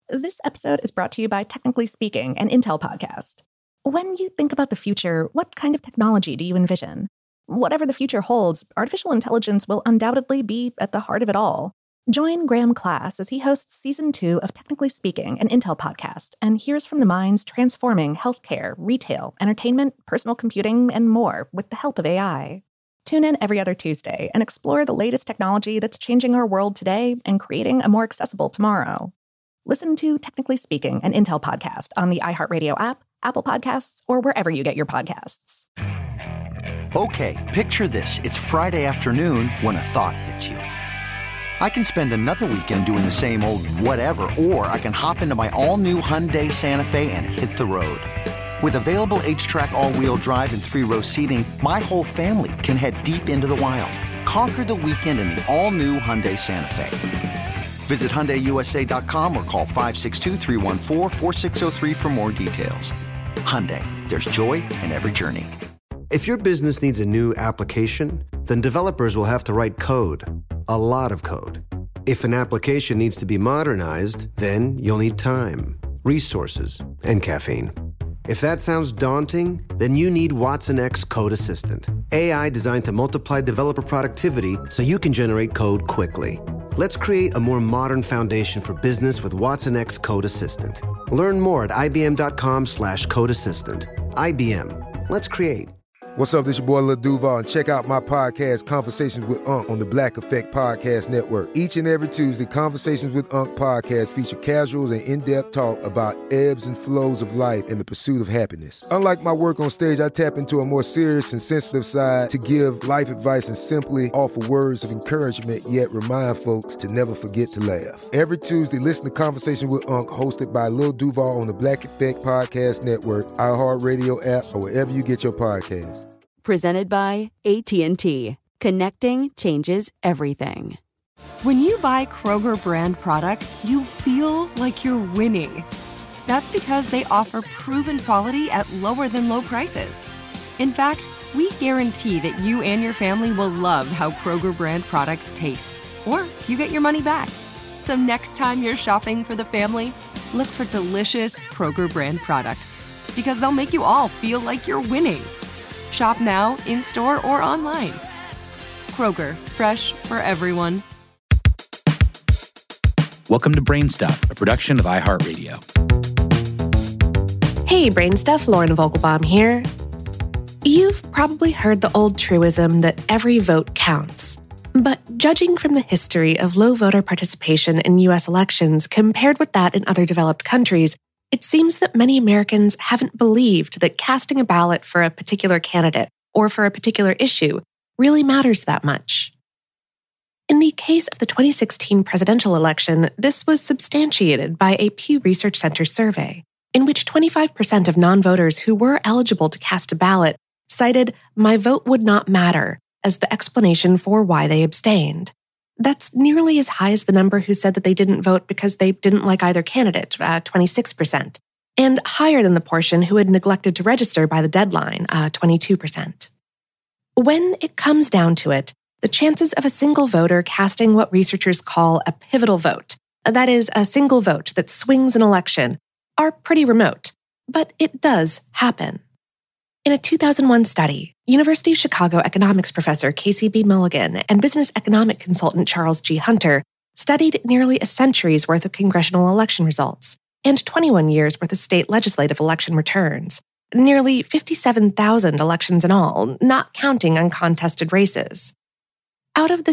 This episode is brought to you by Technically Speaking, an Intel podcast. When you think about the future, what kind of technology do you envision? Whatever the future holds, artificial intelligence will undoubtedly be at the heart of it all. Join Graham Class as he hosts Season 2 of Technically Speaking, an Intel podcast, and hears from the minds transforming healthcare, retail, entertainment, personal computing, and more with the help of AI. Tune in every other Tuesday and explore the latest technology that's changing our world today and creating a more accessible tomorrow. Listen to Technically Speaking, an Intel podcast on the iHeartRadio app, Apple Podcasts, or wherever you get your podcasts. Okay, picture this. It's Friday afternoon when a thought hits you. I can spend another weekend doing the same old whatever, or I can hop into my all-new Hyundai Santa Fe and hit the road. With available H-Track all-wheel drive and 3-row seating, my whole family can head deep into the wild. Conquer the weekend in the all-new Hyundai Santa Fe. Visit HyundaiUSA.com or call 562-314-4603 for more details. Hyundai, there's joy in every journey. If your business needs a new application, then developers will have to write code. A lot of code. If an application needs to be modernized, then you'll need time, resources, and caffeine. If that sounds daunting, then you need Watson X Code Assistant. AI designed to multiply developer productivity so you can generate code quickly. Let's create a more modern foundation for business with Watson X Code Assistant. Learn more at ibm.com/code assistant. IBM. Let's create. What's up, this your boy Lil Duval, and check out my podcast, Conversations with Unc, on the Black Effect Podcast Network. Each and every Tuesday, Conversations with Unc podcast feature casuals and in-depth talk about ebbs and flows of life and the pursuit of happiness. Unlike my work on stage, I tap into a more serious and sensitive side to give life advice and simply offer words of encouragement, yet remind folks to never forget to laugh. Every Tuesday, listen to Conversation with Unc, hosted by Lil Duval on the Black Effect Podcast Network, iHeartRadio app, or wherever you get your podcasts. Presented by AT&T. Connecting changes everything. When you buy Kroger brand products, you feel like you're winning. That's because they offer proven quality at lower than low prices. In fact, we guarantee that you and your family will love how Kroger brand products taste, or you get your money back. So next time you're shopping for the family, look for delicious Kroger brand products, because they'll make you all feel like you're winning. Shop now, in-store, or online. Kroger, fresh for everyone. Welcome to Brainstuff, a production of iHeartRadio. Hey, Brainstuff, Lauren Vogelbaum here. You've probably heard the old truism that every vote counts. But judging from the history of low voter participation in U.S. elections compared with that in other developed countries, it seems that many Americans haven't believed that casting a ballot for a particular candidate or for a particular issue really matters that much. In the case of the 2016 presidential election, this was substantiated by a Pew Research Center survey, in which 25% of non-voters who were eligible to cast a ballot cited "my vote would not matter" as the explanation for why they abstained. That's nearly as high as the number who said that they didn't vote because they didn't like either candidate, 26%, and higher than the portion who had neglected to register by the deadline, 22%. When it comes down to it, the chances of a single voter casting what researchers call a pivotal vote, that is, a single vote that swings an election, are pretty remote, but it does happen. In a 2001 study, University of Chicago economics professor Casey B. Mulligan and business economic consultant Charles G. Hunter studied nearly a century's worth of congressional election results and 21 years' worth of state legislative election returns, nearly 57,000 elections in all, not counting uncontested races. Out of the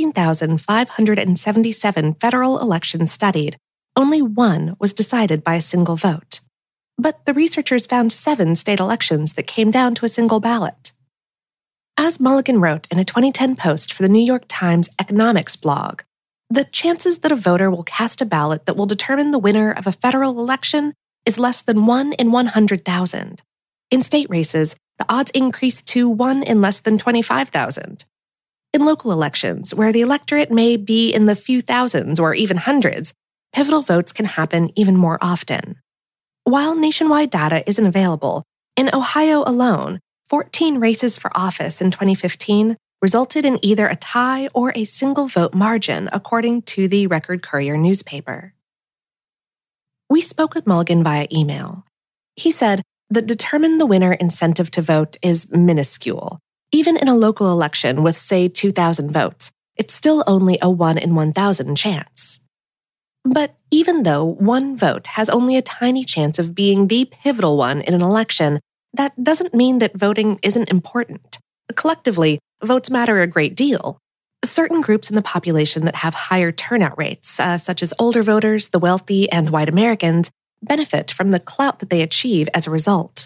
16,577 federal elections studied, only one was decided by a single vote. But the researchers found 7 state elections that came down to a single ballot. As Mulligan wrote in a 2010 post for the New York Times economics blog, the chances that a voter will cast a ballot that will determine the winner of a federal election is less than 1 in 100,000. In state races, the odds increase to 1 in less than 25,000. In local elections, where the electorate may be in the few thousands or even hundreds, pivotal votes can happen even more often. While nationwide data isn't available, in Ohio alone, 14 races for office in 2015 resulted in either a tie or a single vote margin, according to the Record Courier newspaper. we spoke with Mulligan via email. He said the determine the winner incentive to vote is minuscule. Even in a local election with, say, 2,000 votes, it's still only a 1 in 1,000 chance. But even though one vote has only a tiny chance of being the pivotal one in an election, that doesn't mean that voting isn't important. Collectively, votes matter a great deal. Certain groups in the population that have higher turnout rates, such as older voters, the wealthy, and white Americans, benefit from the clout that they achieve as a result.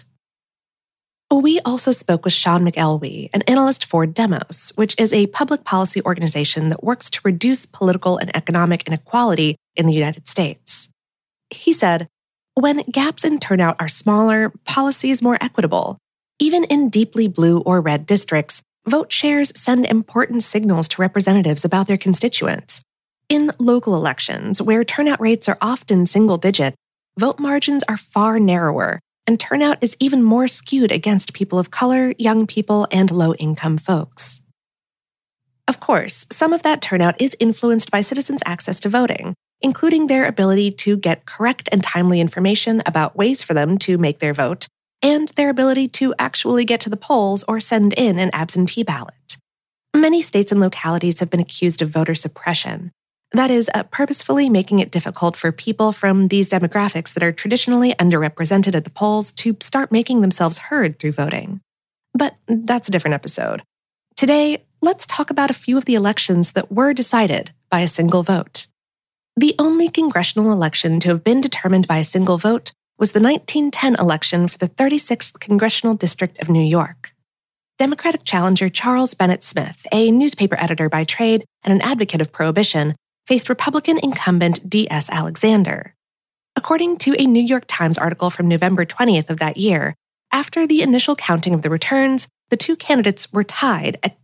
We also spoke with Sean McElwee, an analyst for Demos, which is a public policy organization that works to reduce political and economic inequality in the United States. He said, when gaps in turnout are smaller, policy is more equitable. Even in deeply blue or red districts, vote shares send important signals to representatives about their constituents. In local elections, where turnout rates are often single-digit, vote margins are far narrower, and turnout is even more skewed against people of color, young people, and low-income folks. Of course, some of that turnout is influenced by citizens' access to voting, including their ability to get correct and timely information about ways for them to make their vote, and their ability to actually get to the polls or send in an absentee ballot. Many states and localities have been accused of voter suppression. That is, purposefully making it difficult for people from these demographics that are traditionally underrepresented at the polls to start making themselves heard through voting. But that's a different episode. Today, let's talk about a few of the elections that were decided by a single vote. The only congressional election to have been determined by a single vote was the 1910 election for the 36th Congressional District of New York. Democratic challenger Charles Bennett Smith, a newspaper editor by trade and an advocate of prohibition, faced Republican incumbent D.S. Alexander. According to a New York Times article from November 20th of that year, after the initial counting of the returns, the two candidates were tied at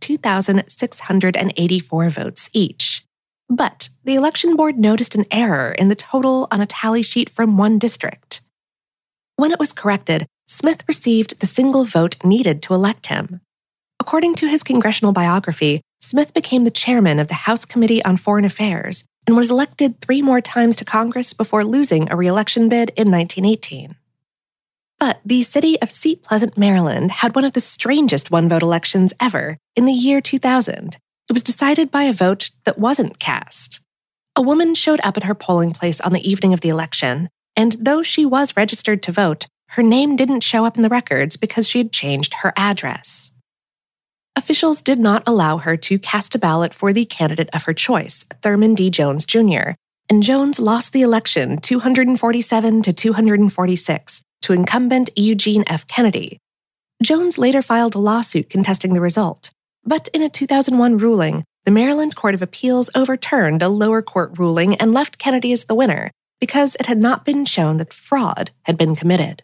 2,684 votes each. But the election board noticed an error in the total on a tally sheet from one district. When it was corrected, Smith received the single vote needed to elect him. According to his congressional biography, Smith became the chairman of the House Committee on Foreign Affairs and was elected 3 more times to Congress before losing a re-election bid in 1918. But the city of Seat Pleasant, Maryland had one of the strangest one-vote elections ever in the year 2000. It was decided by a vote that wasn't cast. A woman showed up at her polling place on the evening of the election, and though she was registered to vote, her name didn't show up in the records because she had changed her address. Officials did not allow her to cast a ballot for the candidate of her choice, Thurman D. Jones Jr., and Jones lost the election 247 to 246 to incumbent Eugene F. Kennedy. Jones later filed a lawsuit contesting the result, but in a 2001 ruling, the Maryland Court of Appeals overturned a lower court ruling and left Kennedy as the winner because it had not been shown that fraud had been committed.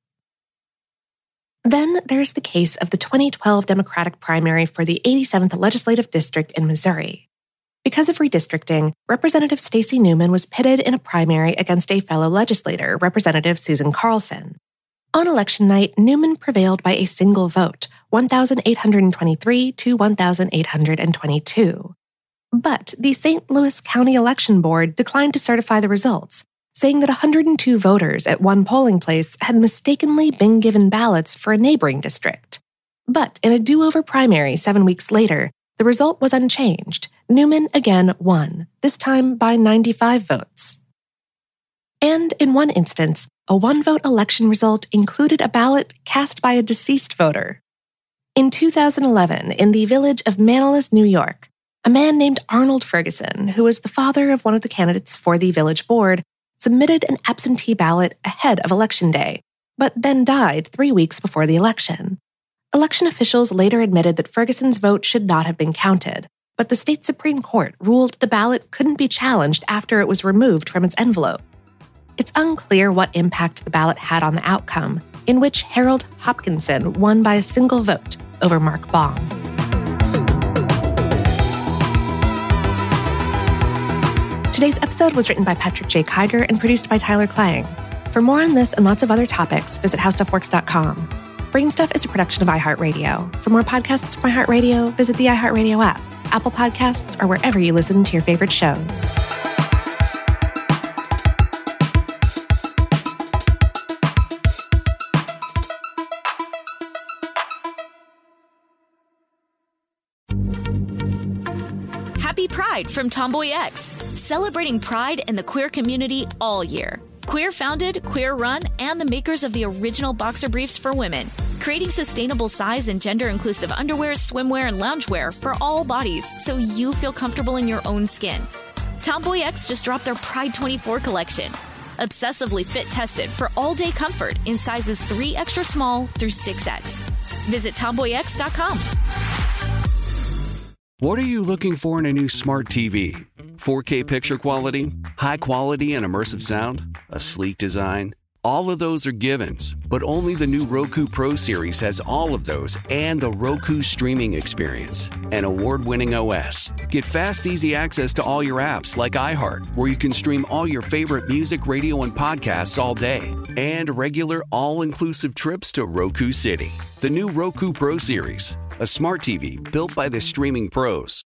Then there's the case of the 2012 Democratic primary for the 87th Legislative District in Missouri. Because of redistricting, Representative Stacey Newman was pitted in a primary against a fellow legislator, Representative Susan Carlson. On election night, Newman prevailed by a single vote, 1,823 to 1,822. But the St. Louis County Election Board declined to certify the results, saying that 102 voters at one polling place had mistakenly been given ballots for a neighboring district. But in a do-over primary 7 weeks later, the result was unchanged. Newman again won, this time by 95 votes. And in one instance, a one-vote election result included a ballot cast by a deceased voter. In 2011, in the village of Manlius, New York, a man named Arnold Ferguson, who was the father of one of the candidates for the village board, submitted an absentee ballot ahead of Election Day, but then died 3 weeks before the election. Election officials later admitted that Ferguson's vote should not have been counted, but the state Supreme Court ruled the ballot couldn't be challenged after it was removed from its envelope. It's unclear what impact the ballot had on the outcome, in which Harold Hopkinson won by a single vote over Mark Baum. Today's episode was written by Patrick J. Kiger and produced by Tyler Klang. For more on this and lots of other topics, visit howstuffworks.com. Brainstuff is a production of iHeartRadio. For more podcasts from iHeartRadio, visit the iHeartRadio app, Apple Podcasts, or wherever you listen to your favorite shows. Pride from Tomboy X, celebrating pride and the queer community all year. Queer founded, queer run, and the makers of the original boxer briefs for women, creating sustainable size and gender inclusive underwear, swimwear, and loungewear for all bodies so you feel comfortable in your own skin. Tomboy X just dropped their Pride 24 collection. Obsessively fit tested for all day comfort in sizes 3 extra small through 6X. Visit tomboyx.com. What are you looking for in a new smart TV? 4K picture quality, high quality and immersive sound, a sleek design? All of those are givens, but only the new Roku Pro Series has all of those and the Roku streaming experience, an award-winning OS. Get fast, easy access to all your apps like iHeart, where you can stream all your favorite music, radio, and podcasts all day, and regular all-inclusive trips to Roku City. The new Roku Pro Series, a smart TV built by the streaming pros.